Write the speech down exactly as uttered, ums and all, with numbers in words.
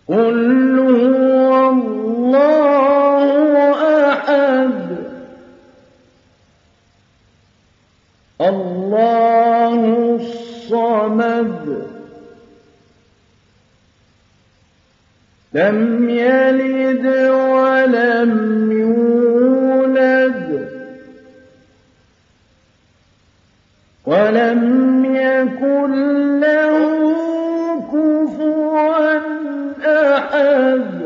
قُلْ هُوَ اللَّهُ أَحَدٌ اللَّهُ الصَّمَدُ لَمْ يَلِدْ وَلَمْ يُولَدْ وَلَمْ يَكُن لَّهُ كُفُوًا أَحَدٌ